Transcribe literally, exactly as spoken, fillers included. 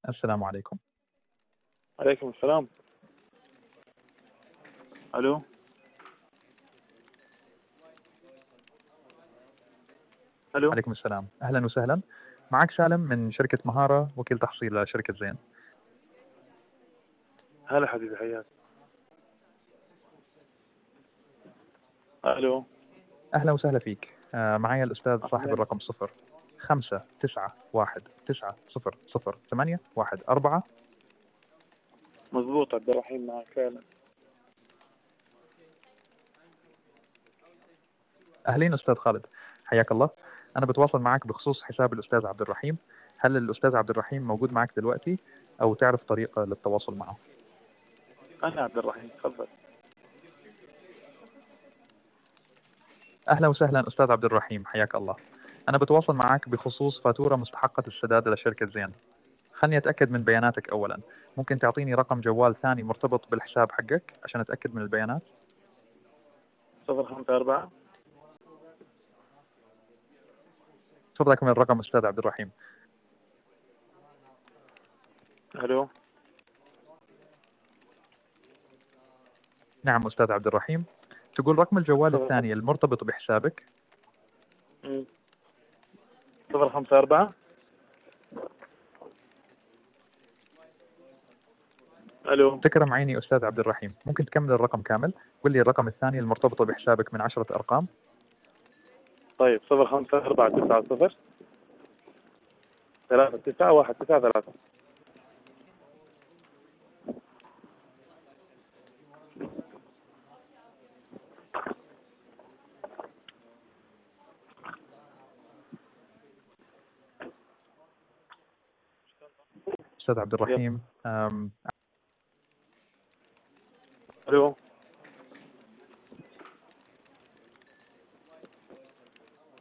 السلام عليكم. عليكم السلام. الو. الو. عليكم السلام، أهلا وسهلا. معك سالم من شركة مهارة، وكيل تحصيل لشركة زين. هلا حبيبي، حياك. الو. أهلا وسهلا فيك. آه، معي الأستاذ صاحب أهلاً. الرقم صفر خمسة تسعة واحد تسعة صفر صفر ثمانية واحد أربعة. مضبوط، عبد الرحيم معك فعلا. أهلين أستاذ خالد، حياك الله. أنا بتواصل معك بخصوص حساب الأستاذ عبد الرحيم. هل الأستاذ عبد الرحيم موجود معك دلوقتي أو تعرف طريقة للتواصل معه؟ انا عبد الرحيم، تفضل. أهلا وسهلا أستاذ عبد الرحيم، حياك الله. أنا بتواصل معك بخصوص فاتورة مستحقة السداد لشركة زين. خلني أتأكد من بياناتك أولا. ممكن تعطيني رقم جوال ثاني مرتبط بالحساب حقك عشان أتأكد من البيانات؟ صفر خمسة أربعة. تفضلك من الرقم أستاذ عبد الرحيم. الو. نعم أستاذ عبد الرحيم، تقول رقم الجوال صفر الثاني خمسة. المرتبط بحسابك؟ مم. صفر خمسة أربعة. الو. تكرم عيني أستاذ عبد الرحيم، ممكن تكمل الرقم كامل؟ قل لي الرقم الثاني المرتبط بحسابك من عشرة أرقام. طيب، صفر خمسة أربعة تسعة صفر ثلاثة تسعة واحد تسعة ثلاثة. أستاذ عبد يلا. الرحيم، أم، الو.